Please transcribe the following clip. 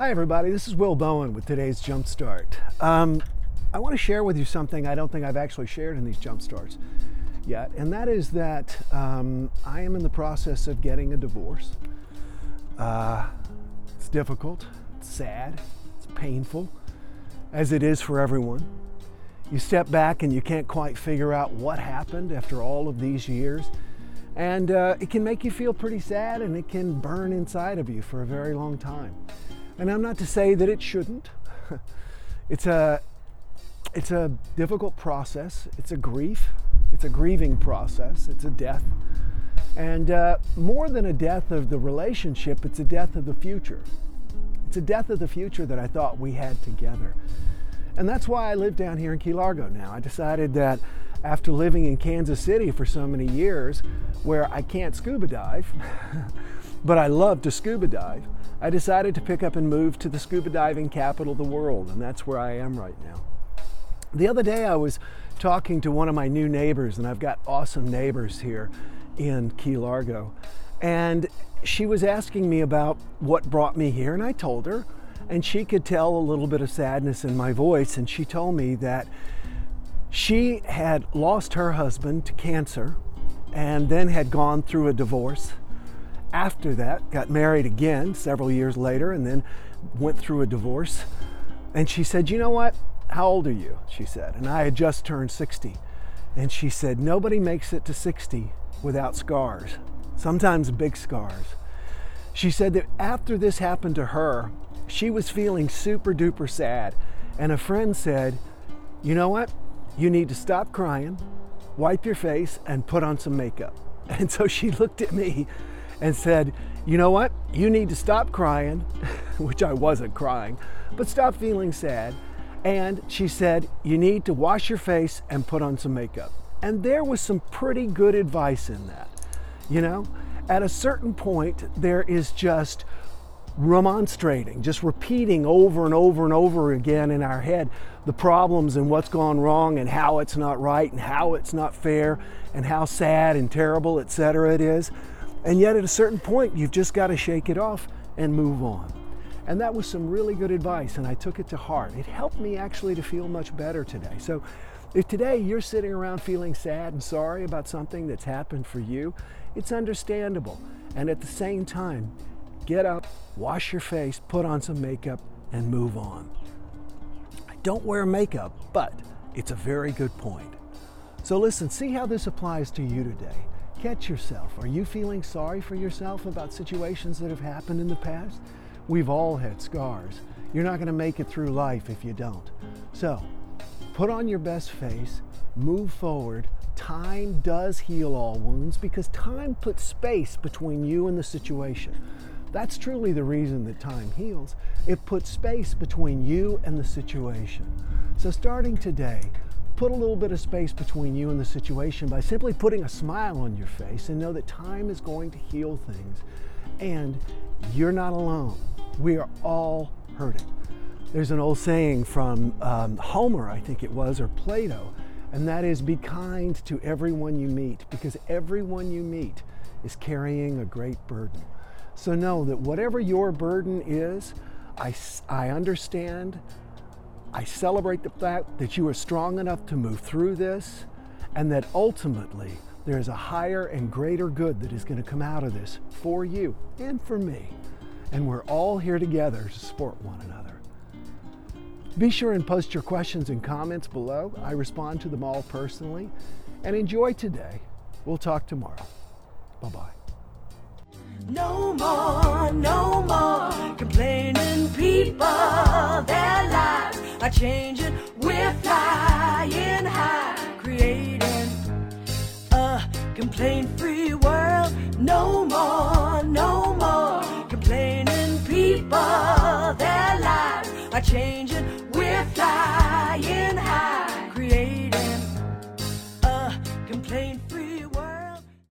Hi everybody, this is Will Bowen with today's Jumpstart. I want to share with you something I don't think I've actually shared in these Jumpstarts yet, and that is that I am in the process of getting a divorce. It's difficult, it's sad, it's painful, as it is for everyone. You step back and you can't quite figure out what happened after all of these years, and it can make you feel pretty sad, and it can burn inside of you for a very long time. And I'm not to say that it shouldn't. It's a difficult process. It's a grief. It's a grieving process. It's a death. And more than a death of the relationship, it's a death of the future. It's a death of the future that I thought we had together. And that's why I live down here in Key Largo now. I decided that after living in Kansas City for so many years, where I can't scuba dive, but I love to scuba dive, I decided to pick up and move to the scuba diving capital of the world, and that's where I am right now. The other day I was talking to one of my new neighbors, and I've got awesome neighbors here in Key Largo, and she was asking me about what brought me here, and I told her, and she could tell a little bit of sadness in my voice, and she told me that she had lost her husband to cancer and then had gone through a divorce. After that, got married again several years later and then went through a divorce. And she said, "You know what? How old are you?" she said. And I had just turned 60. And she said, "Nobody makes it to 60 without scars, sometimes big scars." She said that after this happened to her, she was feeling super duper sad. And a friend said, "You know what? You need to stop crying, wipe your face, and put on some makeup." And so she looked at me and said, "You know what? You need to stop crying," which I wasn't crying, but stop feeling sad. And she said, "You need to wash your face and put on some makeup." And there was some pretty good advice in that. You know, at a certain point, there is just remonstrating, just repeating over and over and over again in our head the problems and what's gone wrong and how it's not right and how it's not fair and how sad and terrible, etc. it is. And yet at a certain point, you've just got to shake it off and move on. And that was some really good advice, and I took it to heart. It helped me actually to feel much better today. So if today you're sitting around feeling sad and sorry about something that's happened for you, it's understandable. And at the same time, get up, wash your face, put on some makeup, and move on. I don't wear makeup, but it's a very good point. So listen, see how this applies to you today. Catch yourself. Are you feeling sorry for yourself about situations that have happened in the past? We've all had scars. You're not going to make it through life if you don't. So put on your best face, move forward. Time does heal all wounds because time puts space between you and the situation. That's truly the reason that time heals. It puts space between you and the situation. So starting today, put a little bit of space between you and the situation by simply putting a smile on your face and know that time is going to heal things. And you're not alone. We are all hurting. There's an old saying from Homer, I think it was, or Plato, and that is, be kind to everyone you meet, because everyone you meet is carrying a great burden. So know that whatever your burden is, I understand. I celebrate the fact that you are strong enough to move through this, and that ultimately there is a higher and greater good that is going to come out of this for you and for me. And we're all here together to support one another. Be sure and post your questions and comments below. I respond to them all personally. And enjoy today. We'll talk tomorrow. Bye-bye. No more complaining people. Their lives are changing. We're flying high, creating a complaint